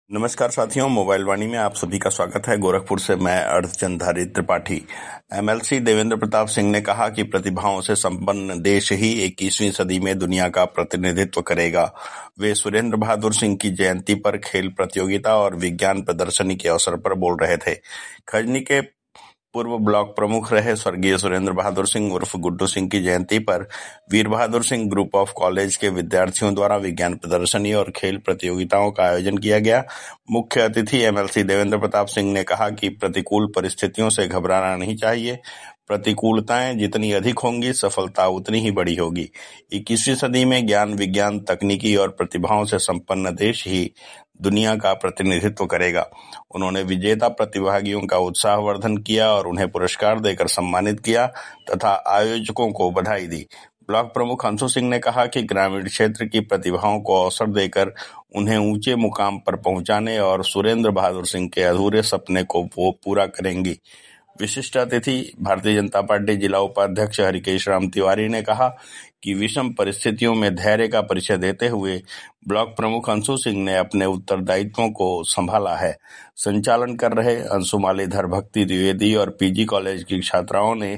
नमस्कार साथियों, मोबाइल वाणी में आप सभी का स्वागत है। गोरखपुर से मैं अर्धचंद्रधारी त्रिपाठी। एमएलसी देवेंद्र प्रताप सिंह ने कहा कि प्रतिभाओं से संपन्न देश ही 21वीं सदी में दुनिया का प्रतिनिधित्व करेगा। वे सुरेंद्र बहादुर सिंह की जयंती पर खेल प्रतियोगिता और विज्ञान प्रदर्शनी के अवसर पर बोल रहे थे। खजनी के पूर्व ब्लॉक प्रमुख रहे स्वर्गीय सुरेंद्र बहादुर सिंह उर्फ गुड्डू सिंह की जयंती पर Veer Bahadur Singh group of college के विद्यार्थियों द्वारा विज्ञान प्रदर्शनी और खेल प्रतियोगिताओं का आयोजन किया गया। मुख्य अतिथि एमएलसी देवेंद्र प्रताप सिंह ने कहा कि प्रतिकूल परिस्थितियों से घबराना नहीं चाहिए। प्रतिकूलताएं जितनी अधिक होंगी, सफलता उतनी ही बड़ी होगी। 21वीं सदी में ज्ञान, विज्ञान, तकनीकी और प्रतिभाओं से संपन्न देश ही दुनिया का प्रतिनिधित्व करेगा। उन्होंने विजेता प्रतिभागियों का उत्साहवर्धन किया और उन्हें पुरस्कार देकर सम्मानित किया तथा आयोजकों को बधाई दी। ब्लॉक प्रमुख अंशु सिंह ने कहा कि ग्रामीण क्षेत्र की प्रतिभाओं को अवसर देकर उन्हें ऊंचे मुकाम पर पहुंचाने और सुरेंद्र बहादुर सिंह के अधूरे सपने को वो पूरा करेंगी। विशिष्ट अतिथि भारतीय जनता पार्टी जिला उपाध्यक्ष हरिकेश राम तिवारी ने कहा कि विषम परिस्थितियों में धैर्य का परिचय देते हुए ब्लॉक प्रमुख अंशु सिंह ने अपने उत्तरदायित्वों को संभाला है। संचालन कर रहे अंशुमालीधर भक्ति द्विवेदी और पीजी कॉलेज की छात्राओं ने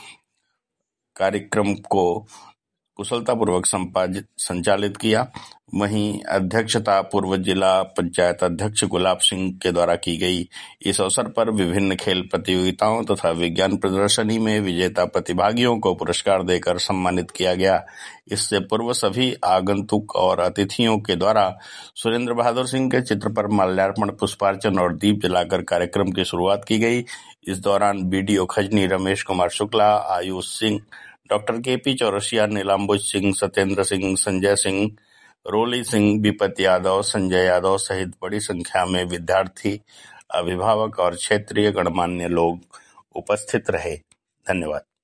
कार्यक्रम को कुशलतापूर्वक संचालित किया। वहीं अध्यक्षता पूर्व जिला पंचायत अध्यक्ष गुलाब सिंह के द्वारा की गई। इस अवसर पर विभिन्न खेल प्रतियोगिताओं तथा विज्ञान प्रदर्शनी में विजेता प्रतिभागियों को पुरस्कार देकर सम्मानित किया गया। इससे पूर्व सभी आगंतुक और अतिथियों के द्वारा सुरेंद्र बहादुर सिंह के चित्र पर माल्यार्पण, पुष्पार्चन और दीप जलाकर कार्यक्रम की शुरुआत की गई। इस दौरान BDO Khajni Ramesh Kumar Shukla, Ayush Singh, doctor KP Chaurasia, Nilambuj Singh, Satyendra Singh, Sanjay Singh, Roli Singh, Vipat Yadav, Sanjay Yadav सहित बड़ी संख्या में विद्यार्थी, अभिभावक और क्षेत्रीय गणमान्य लोग उपस्थित रहे। धन्यवाद।